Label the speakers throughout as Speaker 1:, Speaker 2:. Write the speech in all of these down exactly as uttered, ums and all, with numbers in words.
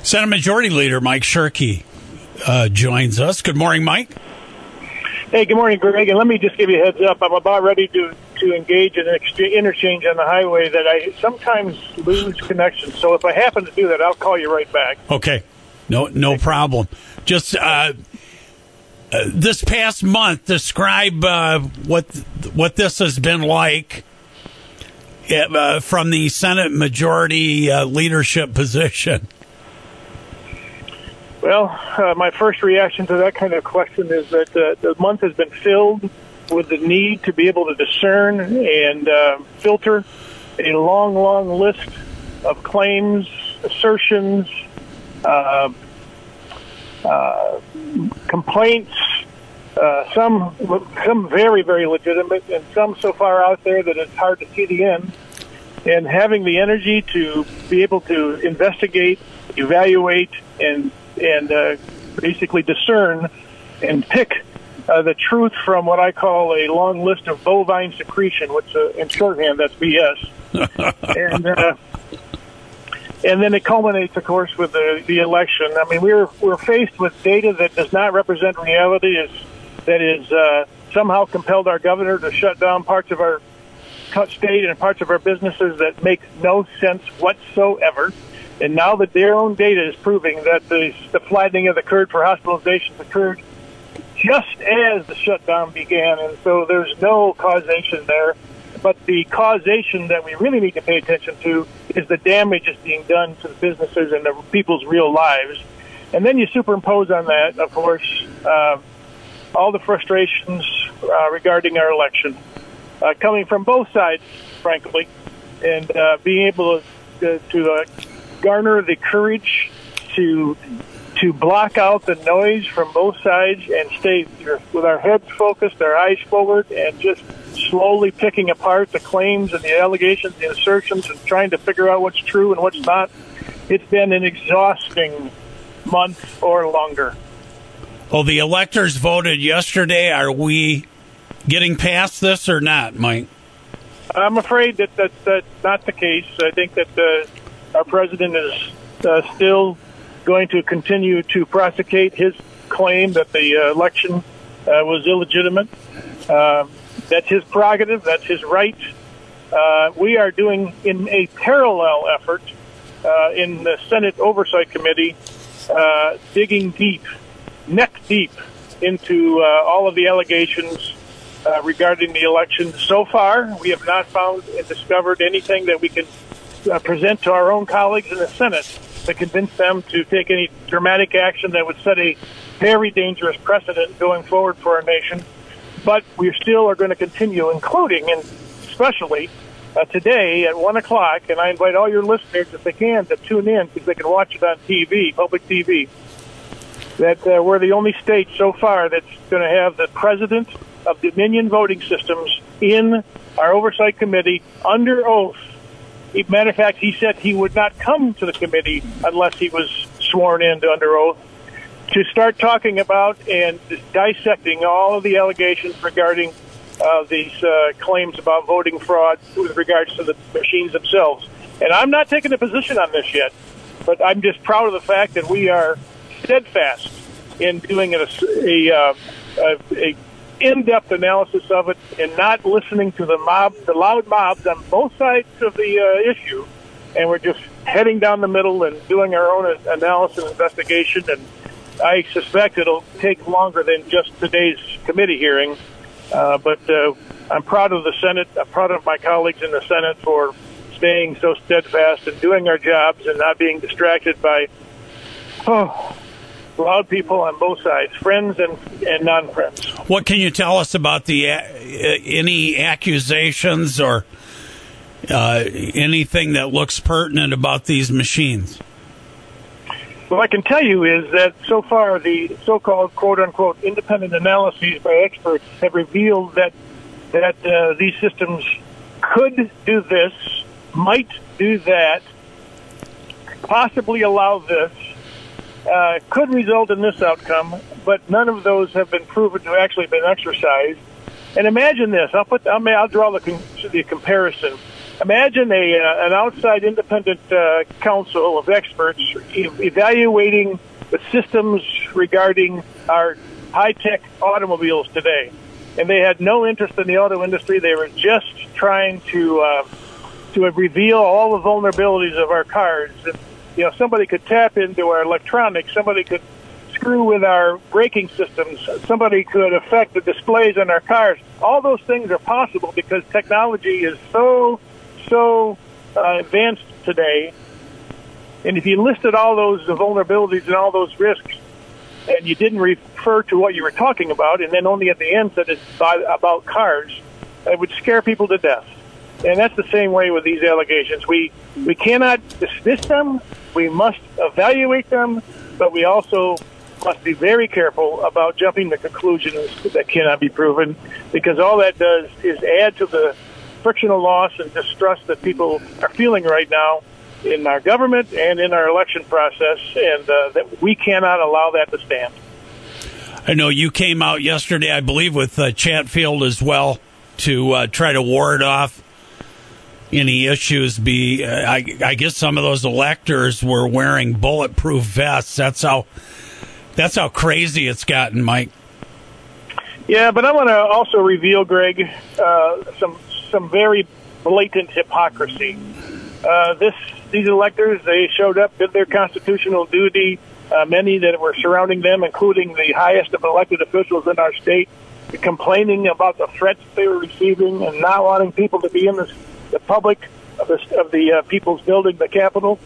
Speaker 1: Senate Majority Leader Mike Shirkey uh, joins us. Good morning, Mike.
Speaker 2: Hey, good morning, Greg. And let me just give you a heads up. I'm about ready to, to engage in an exchange, interchange on the highway that I sometimes lose connection. So if I happen to do that, I'll call you right back.
Speaker 1: Okay. No, no problem. Just uh, uh, this past month, describe uh, what what this has been like uh, from the Senate Majority uh, leadership position.
Speaker 2: Well, uh, my first reaction to that kind of question is that uh, the month has been filled with the need to be able to discern and uh, filter a long, long list of claims, assertions, uh, uh, complaints, uh, some some very, very legitimate, and some so far out there that it's hard to see the end. And having the energy to be able to investigate, evaluate, and and uh, basically discern and pick uh, the truth from what I call a long list of bovine secretion, which uh, in shorthand, that's B S. and uh, and then it culminates, of course, with the, the election. I mean, we're we're faced with data that does not represent reality, is that is uh, somehow compelled our governor to shut down parts of our state and parts of our businesses that make no sense whatsoever. And now that their own data is proving that the, the flattening of the curve for hospitalizations occurred just as the shutdown began, and so there's no causation there. But the causation that we really need to pay attention to is the damage that's being done to the businesses and the people's real lives. And then you superimpose on that, of course, uh, all the frustrations uh, regarding our election, uh, coming from both sides, frankly, and uh, being able to, to uh, garner the courage to to block out the noise from both sides and stay with our heads focused, our eyes forward, and just slowly picking apart the claims and the allegations, the assertions, and trying to figure out what's true and what's not. It's been an exhausting month or longer.
Speaker 1: Well, the electors voted yesterday. Are we getting past this or not, Mike?
Speaker 2: I'm afraid that, that that's not the case. I think that uh, our president is uh, still going to continue to prosecute his claim that the uh, election uh, was illegitimate. Uh, that's his prerogative. That's his right. Uh, we are doing in a parallel effort uh, in the Senate Oversight Committee, uh, digging deep, neck deep into uh, all of the allegations uh, regarding the election. So far, we have not found and discovered anything that we can Uh, present to our own colleagues in the Senate to convince them to take any dramatic action that would set a very dangerous precedent going forward for our nation. But we still are going to continue, including and especially uh, today at one o'clock, and I invite all your listeners, if they can, to tune in because they can watch it on T V, public T V, that uh, we're the only state so far that's going to have the president of Dominion Voting Systems in our Oversight Committee under oath. Matter of fact, he said he would not come to the committee unless he was sworn in to under oath to start talking about and dissecting all of the allegations regarding uh, these uh, claims about voting fraud with regards to the machines themselves. And I'm not taking a position on this yet, but I'm just proud of the fact that we are steadfast in doing a, a, uh, a, a in-depth analysis of it and not listening to the mob, the loud mobs on both sides of the uh, issue. And we're just heading down the middle and doing our own analysis and investigation. And I suspect it'll take longer than just today's committee hearing. Uh, but uh, I'm proud of the Senate. I'm proud of my colleagues in the Senate for staying so steadfast and doing our jobs and not being distracted by, oh, loud people on both sides, friends and, and non-friends.
Speaker 1: What can you tell us about the uh, any accusations or uh, anything that looks pertinent about these machines?
Speaker 2: What I can tell you is that so far the so-called quote-unquote independent analyses by experts have revealed that that uh, these systems could do this, might do that, possibly allow this, Uh, could result in this outcome, but none of those have been proven to actually been exercised. And imagine this: I'll put, I mean, I'll draw the, the comparison. imagine a uh, an outside independent uh, council of experts e- evaluating the systems regarding our high-tech automobiles today. And they had no interest in the auto industry. They were just trying to uh, to reveal all the vulnerabilities of our cars. And, you know, somebody could tap into our electronics. Somebody could screw with our braking systems. Somebody could affect the displays on our cars. All those things are possible because technology is so, so uh, advanced today. And if you listed all those vulnerabilities and all those risks, and you didn't refer to what you were talking about, and then only at the end said it's about cars, it would scare people to death. And that's the same way with these allegations. We we cannot dismiss them. We must evaluate them, but we also must be very careful about jumping to conclusions that cannot be proven, because all that does is add to the frictional loss and distrust that people are feeling right now in our government and in our election process, and uh, that we cannot allow that to stand.
Speaker 1: I know you came out yesterday, I believe, with uh, Chatfield as well to uh, try to ward off any issues. Be uh, I, I guess some of those electors were wearing bulletproof vests. That's how that's how crazy it's gotten, Mike.
Speaker 2: Yeah, but I want to also reveal, Greg, uh, some some very blatant hypocrisy. Uh, this these electors, they showed up, did their constitutional duty. Uh, many that were surrounding them, including the highest of elected officials in our state, complaining about the threats they were receiving and not wanting people to be in this, the public of the, of the uh, people's building, the Capitol.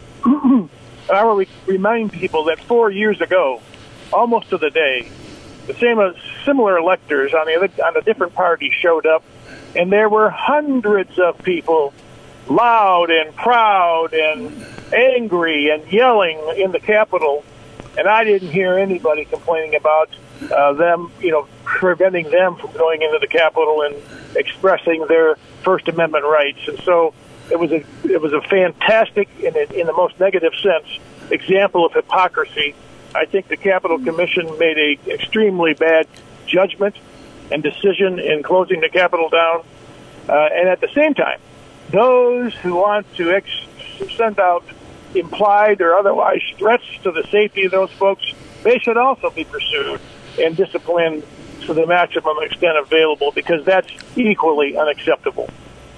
Speaker 2: I want to remind people that four years ago, almost to the day, the same as similar electors on the other, on a different party showed up, and there were hundreds of people, loud and proud and angry and yelling in the Capitol, and I didn't hear anybody complaining about uh, them, you know, preventing them from going into the Capitol and expressing their First Amendment rights. And so it was a it was a fantastic, in a, in the most negative sense, example of hypocrisy. I think the Capitol Commission made a extremely bad judgment and decision in closing the Capitol down, uh, and at the same time, those who want to ex- send out implied or otherwise threats to the safety of those folks, they should also be pursued and disciplined to the maximum extent available, because that's equally unacceptable.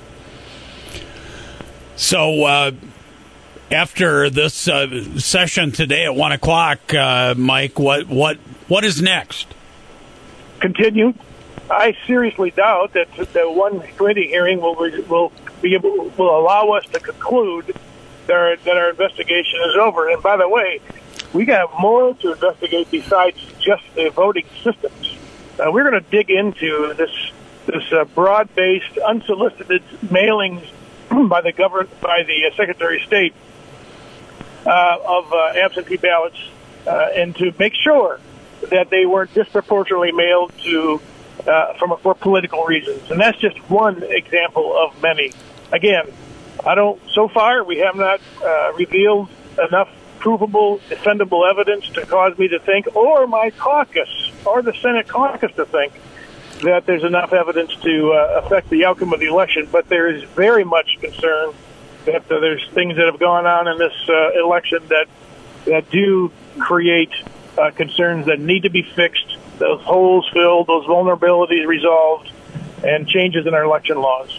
Speaker 1: So uh, after this uh, session today at one o'clock, uh, Mike, what what what is next?
Speaker 2: Continue. I seriously doubt that the one committee hearing will will be able, will allow us to conclude that our, that our investigation is over. And by the way, we got more to investigate besides just the voting systems. Uh, we're going to dig into this this uh, broad-based, unsolicited mailings by the government, by the uh, Secretary of State uh, of uh, absentee ballots, uh, and to make sure that they weren't disproportionately mailed to uh, from for political reasons. And that's just one example of many. Again, I don't. So far, we have not uh, revealed enough provable, defendable evidence to cause me to think, or my caucus, or the Senate caucus to think, that there's enough evidence to uh, affect the outcome of the election. But there is very much concern that uh, there's things that have gone on in this uh, election that that do create uh, concerns that need to be fixed, those holes filled, those vulnerabilities resolved, and changes in our election laws.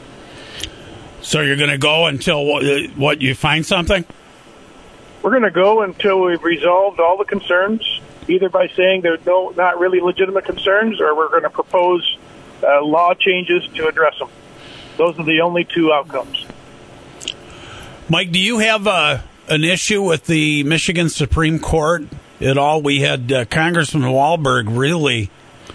Speaker 1: So you're going to go until what, what you find something?
Speaker 2: We're going to go until we've resolved all the concerns, either by saying there's no, not really legitimate concerns, or we're going to propose uh, law changes to address them. Those are the only two outcomes.
Speaker 1: Mike, do you have uh, an issue with the Michigan Supreme Court at all? We had uh, Congressman Wahlberg really,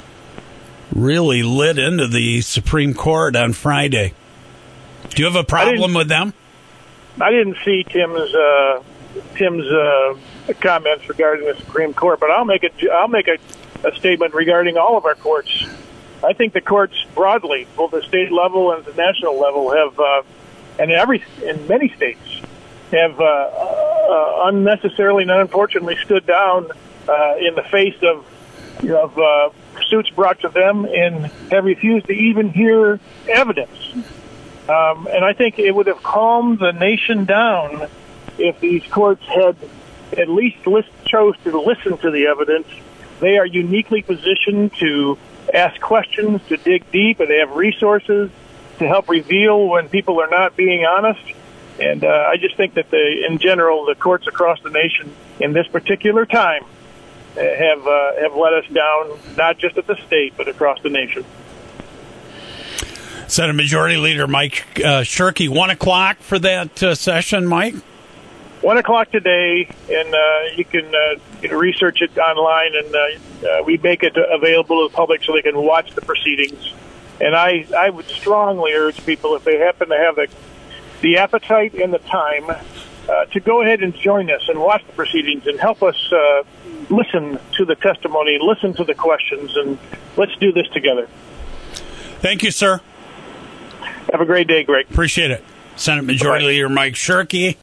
Speaker 1: really lit into the Supreme Court on Friday. Do you have a problem with them?
Speaker 2: I didn't see Tim's uh, Tim's uh, comments regarding the Supreme Court, but I'll make a I'll make a, a statement regarding all of our courts. I think the courts broadly, both the state level and the national level, have uh, and every in many states have uh, uh, unnecessarily and unfortunately stood down uh, in the face of you know, of uh, suits brought to them and have refused to even hear evidence. Um, and I think it would have calmed the nation down if these courts had at least list, chose to listen to the evidence. They are uniquely positioned to ask questions, to dig deep, and they have resources to help reveal when people are not being honest. And uh, I just think that, the, in general, the courts across the nation in this particular time have uh, have let us down, not just at the state, but across the nation.
Speaker 1: Senate Majority Leader Mike uh, Shirkey, one o'clock for that uh, session, Mike?
Speaker 2: One o'clock today, and uh, you can uh, you know, research it online, and uh, uh, we make it available to the public so they can watch the proceedings. And I, I would strongly urge people, if they happen to have the, the appetite and the time, uh, to go ahead and join us and watch the proceedings and help us uh, listen to the testimony, listen to the questions, and let's do this together.
Speaker 1: Thank you, sir.
Speaker 2: Have a great day, Greg.
Speaker 1: Appreciate it. Senate Majority Bye-bye. Leader Mike Shirkey.